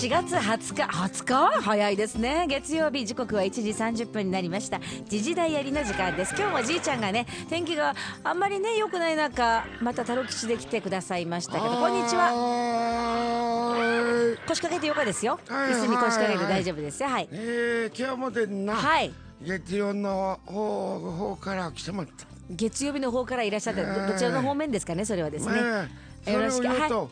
4月20日早いですね。月曜日、時刻は1時30分になりました。時事ダイアリーの時間です。今日もじいちゃんがね、天気があんまりね良くない中、またタロ吉で来てくださいましたけど、こんにちは。腰掛けてよかですよ。椅子に腰掛けて大丈夫ですよ。はい。 今日もでんな。 はい。 月曜の方から来てもらった。 月曜日の方からいらっしゃって、どちらの方面ですかね、それはですね。 よろしく。はい。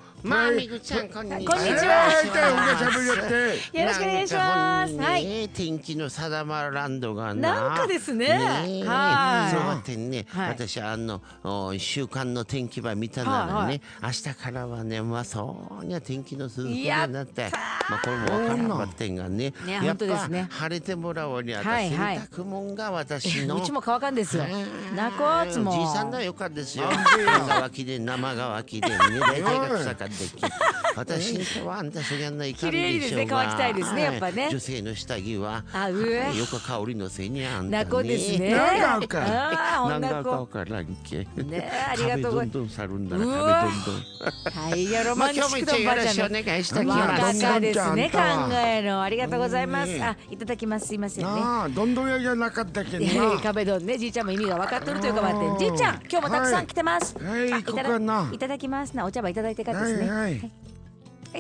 みぐちゃん、こんにちは。 こんにちは。よろしくお願いします。はい。 天気の定まらんどがなんかですね。 はい。そうやってね、私週間の天気ば見たならね、明日からはね、まあそうには天気の涼しくなって、まあこれも分からんばってんがね、やっぱ晴れてもらおうにあた洗濯物が私の。 うちも乾かんですよ。なこつも。 じいさんのよかですよ。生乾きで生乾きで。大体が草かってき私にはあんたそりゃないかんでしょうが、綺麗にですね、 乾きたいですね、やっぱね。 女性の下着はよく香りのせいにあんたね。 なこですね。 なんかわからんけ。 ね、ありがとうございます。 壁どんどん去るんだら壁どんどん。 はい、ロマンチックのばあちゃんの。 お願いしたきます。 若ですね、考えの。ありがとうございます。あ、いただきます。すいませんね。 どんどん屋じゃなかったけどな。 壁ドンね、じいちゃんも意味が分かっとるというかばって。じいちゃん、今日もたくさん来てます。いただきますな。お茶葉いただいてからですね。はい、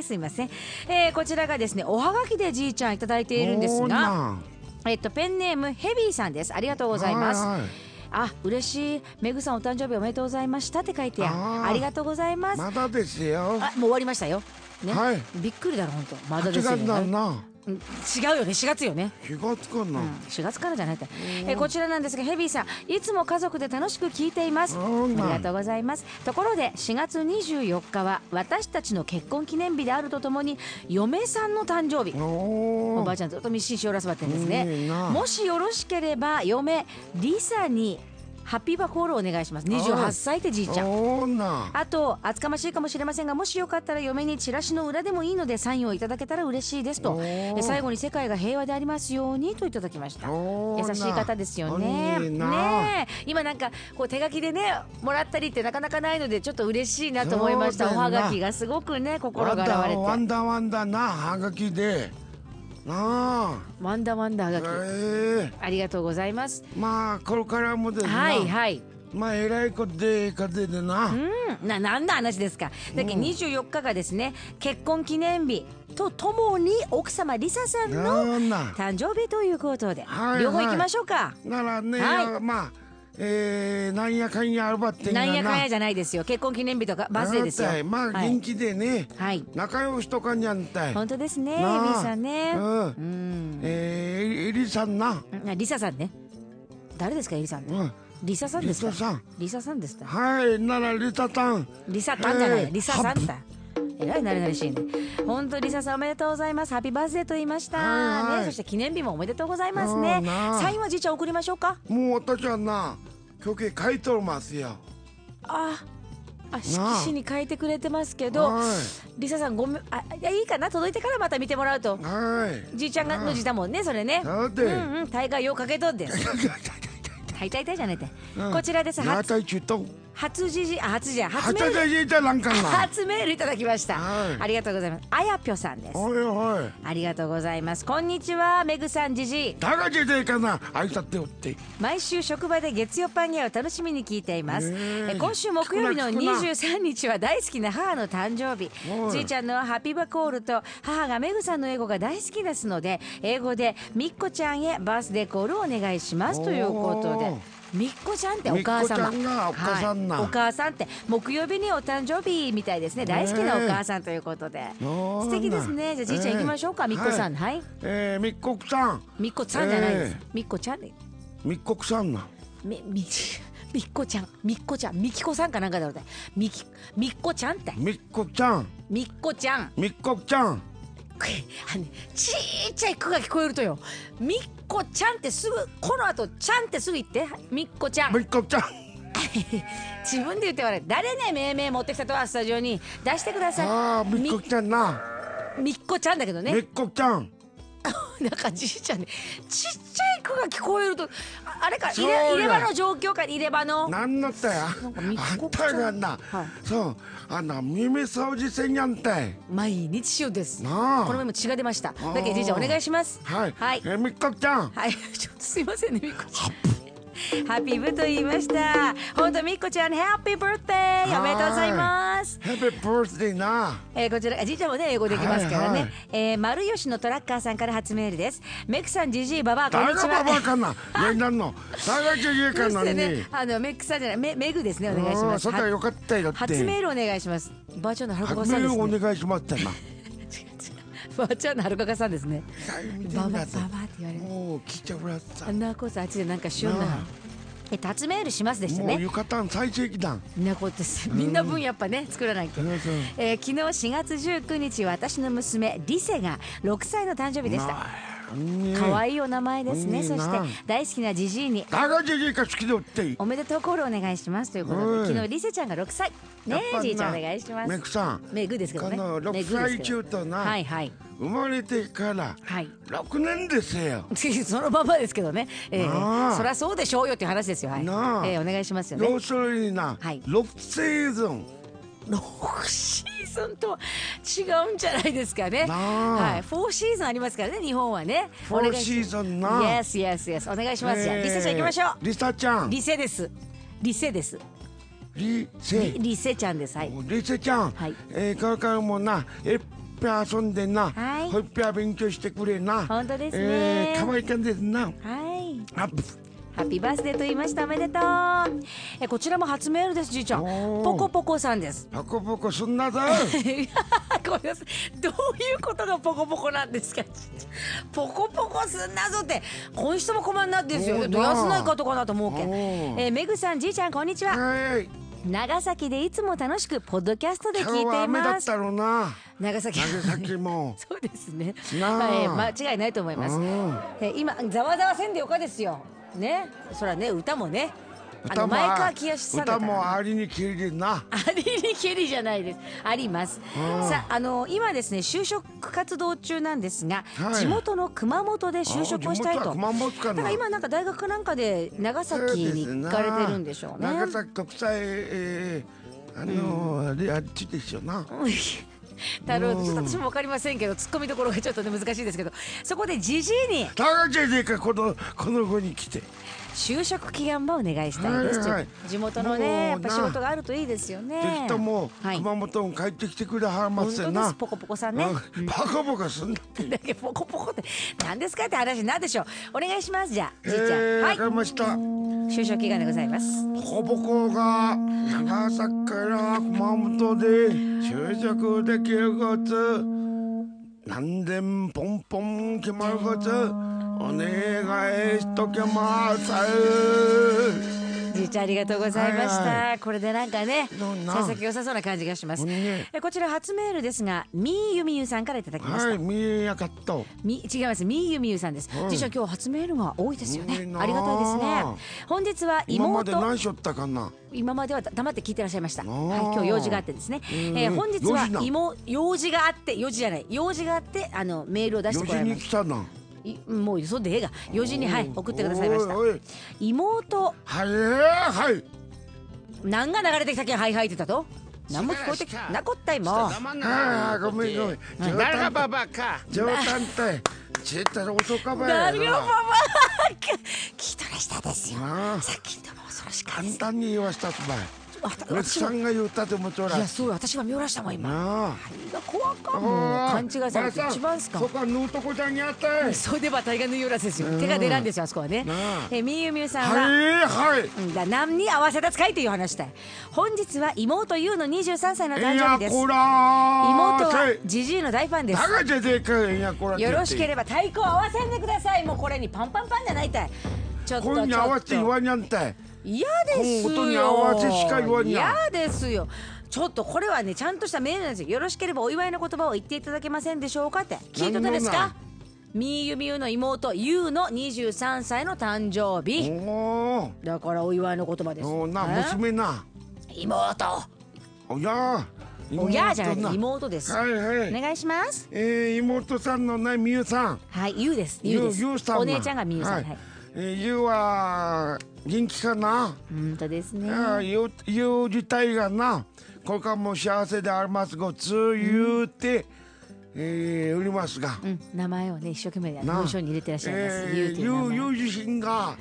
すいません。こちらがですね、おはがきでじいちゃんいただいているんですが、ペンネームヘビーさんです。ありがとうございます。あ、嬉しい。めぐさんお誕生日おめでとうございましたって書いてありがとうございます。 まだですよ。 あ、もう終わりましたよ。ね。びっくりだろ本当。まだですよ。違うよね、4月よね。 4月かな、 4月からじゃないって。こちらなんですが、ヘビーさんいつも家族で楽しく聞いています。ありがとうございます。ところで4月24日は私たちの結婚記念日であるとともに嫁さんの誕生日。おばあちゃんずっと密信しおらすばってんですね。もしよろしければ嫁リサにハッピーバーコールをお願いします。28歳ってじいちゃん。あと厚かましいかもしれませんが、もしよかったら嫁にチラシの裏でもいいのでサインをいただけたら嬉しいですと。最後に世界が平和でありますようにといただきました。優しい方ですよね。ねえ、今なんかこう手書きでねもらったりってなかなかないのでちょっと嬉しいなと思いました。おはがきがすごくね心が洗われて。 ワンダワンダなはがきでワンダワンダはがき、ありがとうございます。 まあこれからもですね、 はいはい、 まあえらいことで風でな、 なんだ話ですか。だけど24日がですね、結婚記念日とともに奥様リサさんの誕生日ということで、両方行きましょうか。 ならね、まあなんやかんやあるばってんがな。 なんやかんやじゃないですよ。結婚記念日とかバースデーですよ。 まあ元気でね、仲良しとかにゃんたい。 本当ですね、リサね。 エリさんな。 リサさんね。誰ですかエリさんね。リサさんですか。リサさんですか。 はい、ならリサさん。 リサさんじゃない、リサさんだ。えらいなれなれしいね。本当リサさんおめでとうございます。ハッピーバースデーと言いましたね。そして記念日もおめでとうございますね。サインはじいちゃん送りましょうか。 もう私はな今日書いとますよ。 色紙に書いてくれてますけど、リサさんごめん、いいかな、届いてからまた見てもらうと。じいちゃんがの字だもんね、それね。大概ようかけとんです。はい、痛いじゃねえて。こちらです。初メールいただきました。ありがとうございます。あやぴょさんです。ありがとうございます。こんにちは、めぐさん、じじい。毎週職場で月曜パンゲを楽しみに聞いています。今週木曜日の23日は大好きな母の誕生日。じいちゃんのハッピーバコールと母がめぐさんの英語が大好きですので、英語でみっこちゃんへバースデーコールをお願いしますということで。みっこちゃんってお母様。お母さんって木曜日にお誕生日みたいですね。大好きなお母さんということで。素敵ですね。じゃあじいちゃん行きましょうか。みっこさん。はい。 みっこさん。 みっこさんじゃないです。みっこちゃん。 みっこさんな。 みっこちゃん。みっこちゃん。みきこさんかなんかだろうね。みっこちゃんって。 みっこちゃん。 みっこちゃん。 みっこちゃん。 ちっちゃい句が聞こえるとよ。みっこちゃんってすぐ、この後ちゃんってすぐ言って。みっこちゃん。 みっこちゃん。 自分で言って笑う。誰ね、命名持ってきたとはスタジオに出してください。 みっこちゃんな。 みっこちゃんだけどね。 みっこちゃん。 なんかじいちゃんね、ちっちゃいクが聞こえるとあれかそうや入れ歯の状況か入れ歯のなんだってあんたがな、そう耳掃除せんやんて毎日しようです。 なあこの前も血が出ました。だけどじいちゃんお願いします。 はいはいみっこちゃんはい、ちょっとすいませんねみっこちゃん。ハッピーブと言いました。本当みっこちゃんハッピーバースデーおめでとうございます。 ハッピーバースデーな。 こちらじいちゃんもね英語できますからね。丸吉のトラッカーさんから初メールです。メックさんじじいばばあこんにちは。 誰がババアかな。いやなんの。誰がじじいかなに。 メックさんじゃないメグですねお願いします。 それはよかったよって。 初メールお願いします。ばあちゃんのはるかか初メーさんですね。 ルお願いしますってな。 ばあちゃんのはるかかさんですね。ババババって言われる。 もう聞いてもらった。 あんなこそあっちでなんかしような。初メールしますでしたね。 もうユカタン最盛期だ。 なこってみんな分やっぱね作らないと。昨日4月19日私の娘リセが6歳の誕生日でした。可愛いお名前ですね。そして大好きなジジイに誰がジジイか好きだっておめでとうコールお願いしますということで、昨日リセちゃんが6歳ねえじいちゃんお願いします。 メグさんメグですけどね。 この6歳中とな、 はいはい、 生まれてから6年ですよ。 そのままですけどね。そりゃそうでしょうよっていう話ですよ。はい。お願いしますよね。 要するにな、6シーズン。 6シーズンとは違うんじゃないですかね。はい、4シーズンありますからね日本はね。 4シーズンな。 Yes yes yes お願いします。じゃあリセちゃん行きましょう。 リサちゃん。 リセです。リセです。リセちゃんです。はい。 リセちゃん。これからもないっぱい遊んでな。いっぱい勉強してくれな。 本当ですね。 可愛い感じですな。 はい。ハッピーバースデーと言いました。おめでとう。こちらも初メールです。じいちゃんポコポコさんです。 ポコポコすんなぞ。 ごめんなさい、どういうことがポコポコなんですか。ポコポコすんなぞってこういう人も困んなですよ。どやすないかとかなと思うけん。メグさんじいちゃんこんにちは。長崎でいつも楽しくポッドキャストで聞いています。今日は雨だったろうな。長崎もそうですね。間違いないと思います。今ざわざわせんでよかですよね。そらね歌もね前川清さんだったら、 歌もありにけりでな。 ありにけりじゃないです。あります。さあ今ですね就職活動中なんですが、地元の熊本で就職をしたいと。だから今なんか大学かなんかで長崎に行かれてるんでしょうね。 長崎国際あっちでしょな。 なるほど。ちょっと私も分かりませんけど突っ込みどころがちょっとね難しいですけど、そこでジジイに高ジジイかこの子に来て就職祈願場をお願いしたいです。地元のねやっぱ仕事があるといいですよね。 ぜひとも熊本に帰ってきてくれはますよな。 本当です。ポコポコさんね。 ポコポコすんだだけポコポコって何ですかって話なんでしょう。お願いします。じゃあじいちゃんわかりました。 就職祈願でございます。 ポコポコが長崎から熊本で就職できること何でもポンポン決まることお願いしとけます。じいちゃんありがとうございました。これでなんかね幸先良さそうな感じがします。こちら初メールですがみーゆみゆさんからいただきました。 みーやかっと違います。みーゆみゆさんです。じいちゃん今日初メールが多いですよね。ありがたいですね。本日は妹今まで何しょったかな。 今までは黙って聞いてらっしゃいました。今日用事があってですね。本日は用事があって用事じゃない用事があってメールを出してこられました。もうそんでええが4時に送ってくださいました。妹何が流れてきたけんはいはいって言ったと何も聞こえてなこったいもう。 ごめんごめん。誰がババアか。冗談って絶対男かばや。 誰がババアか聞いたらしたですよ。さっきのも恐ろしかった。 簡単に言わしたつばい。メクさんが言ったと思っておら。 いやそう私が見下ろしたもん今。何が怖かも勘違いされて一番すか。 そこは縫うとこじゃにあったい。 それでば大が縫いよらせですよ。手が出らんですよあそこはね。みゆみゆさんは何に合わせた使いという話だい。本日は妹ゆうの23歳の誕生日です。妹はジジイの大ファンです。よろしければ太鼓を合わせんでください。もうこれにパンパンパンじゃないたい。ちょっとこれに合わせて言わにゃんたい。 嫌ですよ。 音に合わせしか言わにゃ。 嫌ですよ。ちょっとこれはねちゃんとしたメールなんですよ。よろしければお祝いの言葉を言っていただけませんでしょうかって聞いてたですか。みゆみゆの妹ゆうの23歳の誕生日だからお祝いの言葉です。 娘な妹親じゃない妹です。お願いします。 妹さんのねみゆさん。 はいゆうです。ゆうです。お姉ちゃんがみゆさん。 ユウは元気かな。 本当ですね。 ユウ自体がな、これからも幸せでありますごつ言うて、おりますが、 名前をね一生懸命文章に入れてらっしゃいます。ユウという名前。 ユウ自身が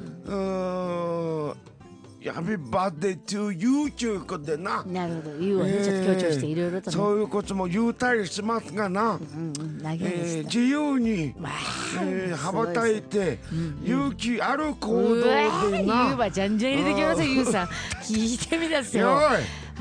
ハッピーバーデートゥユーということでな。 なるほど。ユウをねちょっと強調していろいろとね。 そういうことも言うたりしますがな。自由に羽ばたいて勇気ある行動でな。 ユウはじゃんじゃん入れてきますよ。ユウさん聞いてみなさいよ。はい。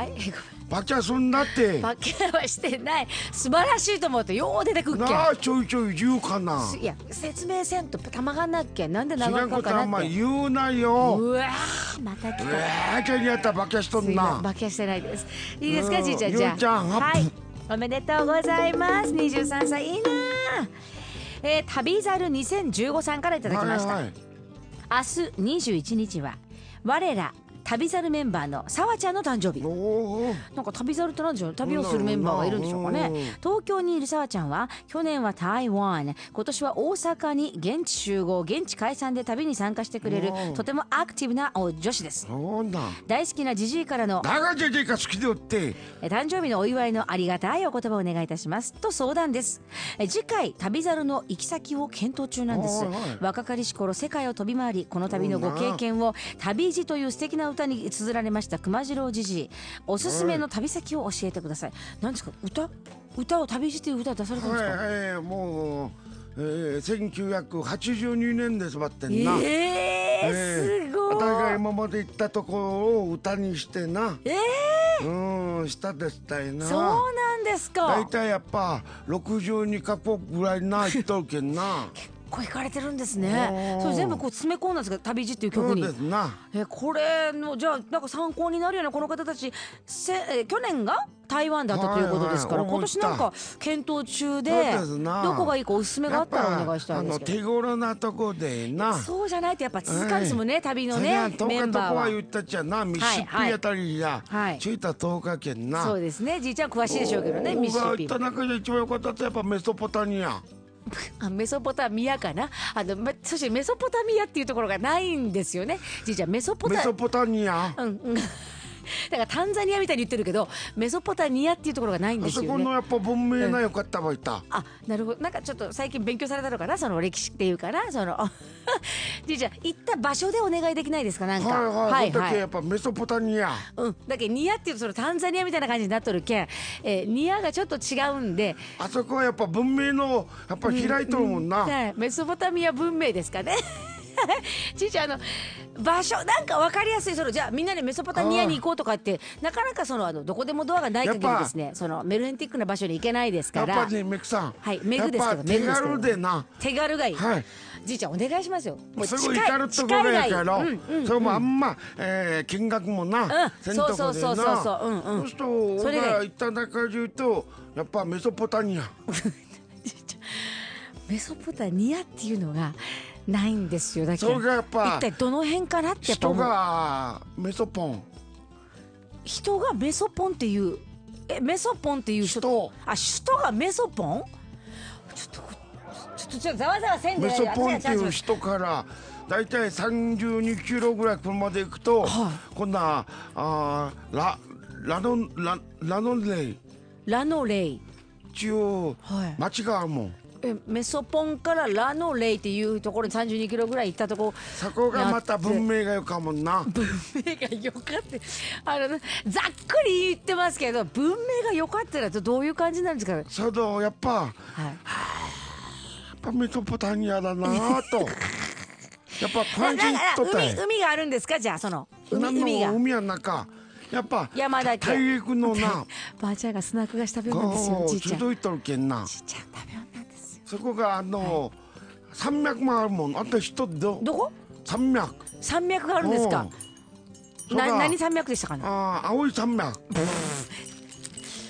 バキャすんだって。 バキャはしてない。素晴らしいと思ってよう出てくっけん。 なあちょいちょい言うかな。 いや説明せんとたまがんなっけ。なんで長くかなって。 あんま言うなよ。 うわまた来た。 じゃあやったバキャしとんな。 バキャしてないです。いいですかじいちゃん。じゃあはいおめでとうございます。23歳いいな。旅猿2015さんからいただきました。明日21日は我ら旅猿メンバーのさわちゃんの誕生日。なんか旅猿って何でしょう。旅をするメンバーがいるんでしょうかね。東京にいるさわちゃんは去年は台湾、今年は大阪に現地集合現地解散で旅に参加してくれるとてもアクティブな女子です。大好きなジジイからの長ジジイが好きでおって誕生日のお祝いのありがたいお言葉をお願いいたしますと相談です。次回旅猿の行き先を検討中なんです。若かりし頃世界を飛び回りこの旅のご経験を旅路という素敵な歌に綴られました熊次郎じじい、おすすめの旅先を教えてください。何ですか。歌を旅路という歌出されたんですか。 もう、1982年ですばってんな。 すごい。 私が今まで行ったところを歌にしてな。したですたいな。 そうなんですか。 大体やっぱ62カ国ぐらいな行っとるけんな。 こう行かれてるんですね。それ全部こう詰め込んだんですか。旅路っていう曲に。 そうですな。 これのじゃあなんか参考になるようなこの方たち去年が台湾だったということですから、今年なんか検討中でどこがいいかおすすめがあったらお願いしたいんですけど。 手頃なとこでな。 そうじゃないとやっぱ続かんですもんね、旅のねメンバーは。 10日とこは言ったっちゃな。ミシシッピあたりや着いた10日けんな。 そうですね。じいちゃん詳しいでしょうけどね。ミシシッピ。 僕が行った中で一番良かったってやっぱメソポタミア。 メソポタミアかな。そしてメソポタミアっていうところがないんですよね。じいちゃんメソポタミア。 だからタンザニアみたいに言ってるけどメソポタニアっていうところがないんですよね。 あそこのやっぱ文明な良かったばいた。 なるほど。なんかちょっと最近勉強されたのかな、その歴史っていうかな、そのじゃあ行った場所でお願いできないですか。なんかはいやっぱメソポタニア。 だけどニアっていうとそのタンザニアみたいな感じになっとるけん、ニアがちょっと違うんで、 あそこはやっぱ文明のやっぱ開いとるもんな。 メソポタミア文明ですかね。ちいちゃん場所なんか分かりやすい。じゃあみんなでメソポタミアに行こうとかってなかなかどこでもドアがない限りですね、そのメルヘンティックな場所に行けないですから。 やっぱねメグさん、 メグですけど、 手軽でな。 手軽がいい。じいちゃんお願いしますよ。もうすごい至るところやから、それもあんま金額もな、 そうそうそうそうすると俺が行った中で言うとやっぱメソポタニア。 メソポタニアっていうのがないんですよ。だけどそれがやっぱ一体どの辺かなってやっぱ人がメソポン。 人がメソポンっていうメソポンっていう人がメソポン。ちょっとざわざわせんで。 メソポンっていう人からだいたい32キロぐらい車で行くと、こんなラノレイ一応町があるもん。 メソポンからラノレイっていうところに32キロぐらい行ったとこ。 そこがまた文明がよかもんな。 文明がよかってざっくり言ってますけど、文明がよかったらどういう感じなんですか。 そうやっぱメソポタミアだなと。やっぱ感じとったい。 海があるんですか。じゃあその海が海や中やっぱ山だけ大陸のな。 ばあちゃんがスナック菓子食べようなんですよ。じいちゃん続いとるけんな。 じいちゃん食べようなんですよ。 そこが山脈もあるもん。あと人どこ山脈があるんですか。何山脈でしたかね。 青い山脈。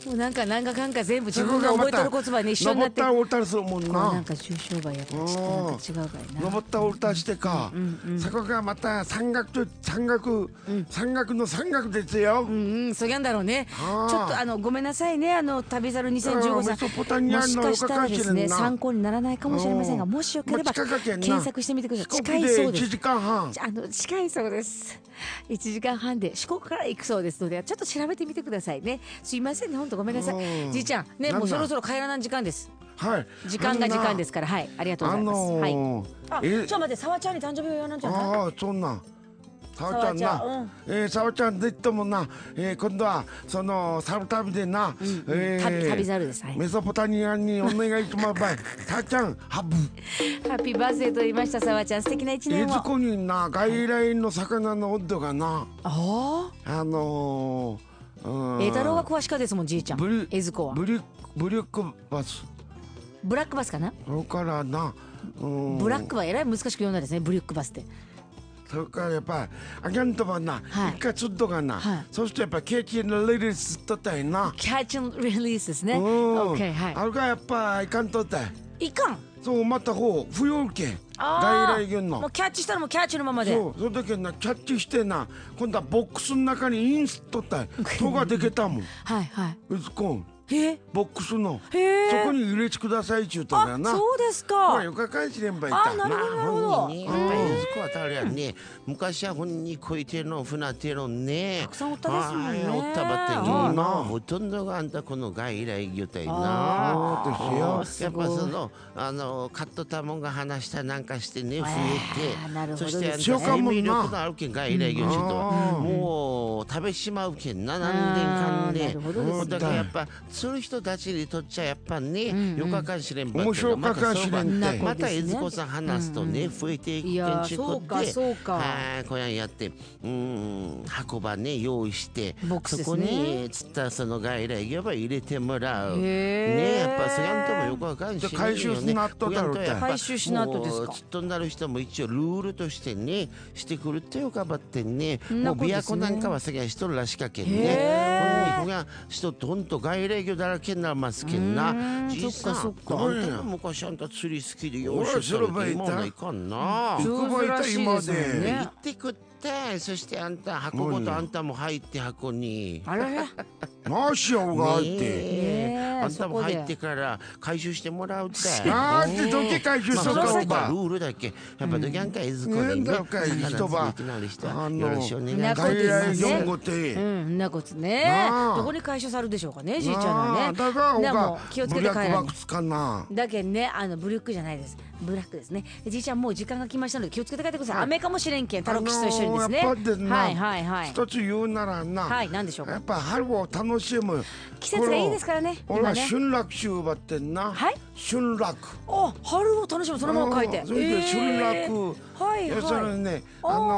もうなんかかんか全部自分が覚えとる言葉に一緒になって登った降りたりするもんな。 なんか重商売やったらちょっとなんか違うからな。 登った降りたしてか、そこがまた山岳の山岳ですよ。 そうやんだろうね。ちょっとごめんなさいね、旅猿2015さん、 メソポタミアもしのかしたらですねおかかしれんな参考にならないかもしれませんが、もしよければ近かけんな検索してみてください。 四国で近いそうです。 1時間半。 近いそうです。1時間半で四国から行くそうですので、ちょっと調べてみてくださいね。すいませんね、本当ごめんなさい。じいちゃんね、もうそろそろ帰らない時間です。 はい。 時間が時間ですから、はい、ありがとうございます。はい。あ、ちょっと待って、さわちゃんに誕生日を言わなんじゃない？ ああ、そんな。さわちゃんな、さわちゃんでともな、今度はそのサル旅でな、 旅猿です。はい。 メソポタミアにお願いします。さわちゃん、ハッピーバースデーと言いました。さわちゃん、素敵な一年を。 そこにな、外来の魚の温度がな、 栄太郎が詳しかですもん、じいちゃん。江津子は。 ブリックバス。 ブラックバスかな。 それからな、 ブラックはえらい難しく読んだですね、ブリックバスって。 それからやっぱアギャントはな、一回釣っとかな、そしてやっぱケーキのリリースとったいな。 キャッチンリリースですね。オッケー、はい。 あれがやっぱいかんとったい。 いかん。 そうまた不要け。外来魚の。 もうキャッチしたらもうキャッチのままで。 そうその時なキャッチしてな、今度はボックスの中にインスとったい。とができたもん。 はいはい。 うつこん。ボックスのそこに入れてくださいちゅうとかな。 そうですか。 よかかいしれんばいた。 なるほどなるほど。 やっぱりそこはたるやんね。昔は本にこいての船てのね。 たくさんおったですもんね。 おったばってんな。ほとんどがあんたこの外来魚体な。 そうですよ。 やっぱそのカットたもんが話したなんかしてね増えて、そして生命力のあるけん外来魚ちゅうともう食べしまうけんな、何年間で。だからやっぱそういう人たちにとっちゃやっぱね、よかかんしれんばって。 面白かかんしれんって。 また江津子さん話すとね、増えていくけんちゅうことで、 そうか。 こやんやって箱場ね用意して、そこに釣ったその外来魚ば入れてもらう。ね、やっぱそやんともよくわかんしね。 回収しなっとだろうって。 回収しなっとですか。 釣っとなる人も一応ルールとしてねしてくるってよかばってね。もう琵琶湖なんかはそぎゃしとるらしかけんね。ほんにこがしとってほんと外来魚だらけになりますけんな。実際あんたも昔あんた釣り好きでよしとるって今ないかんな。 珍しいですね。 行ってくって、そしてあんた箱ごとあんたも入って箱に。 あらマシオが入って。 あんたも入ってから回収してもらうって。 なんでどけ回収するかおば。 ルールだっけ。やっぱどきゃんか江津子にね。 人ば。 よろしくお願いします。 外来魚ごて。 んなことね。どこに回収されるでしょうかね、じいちゃんはね。 だからもう気をつけて帰らない。だけんね、ブリックじゃないです。ブラックですね。じいちゃんもう時間が来ましたので気をつけて帰ってください。雨かもしれんけん、タロキシと一緒にですね。はい一つ言うならな。 はい、なんでしょうか。 やっぱ春を楽しむ。 季節がいいですからね。 俺は春楽集ばってんな。 はい。 春楽。 あ、春を楽しむそのまま書いて。 それで春楽。 はいはい。 要するにね、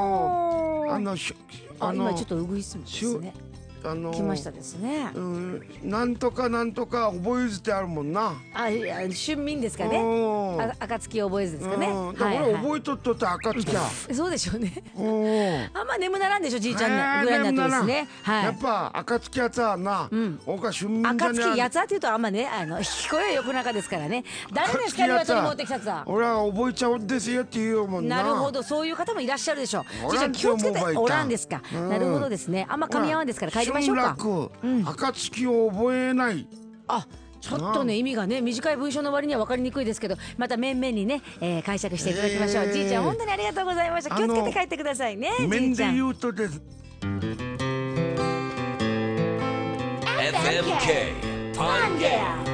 今ちょっとウグイスもですね。来ましたですね。 なんとかなんとか覚えずってあるもんな。 春眠ですかね。暁覚えずですかね。 だから覚えとっとって暁や。 そうでしょうね。あんま眠ならんでしょ、じいちゃんぐらいになってですね。 やっぱ暁やつはな、おか春眠じゃね。 暁やつはっていうとあんまね、聞こえよく中ですからね。誰ですか、鶏持ってきたやつは。 俺は覚えちゃうんですよって言うもんな。 なるほど、そういう方もいらっしゃるでしょう。じいちゃん気をつけて。おらんですか。なるほどですね。あんま噛み合わんですから帰りましょうか。 暁を覚えない。 ちょっとね意味がね短い文章の割には分かりにくいですけど、また面々にね、解釈していただきましょう。じいちゃん本当にありがとうございました。気をつけて帰ってくださいね。 面で言うとです。 FMK パンゲア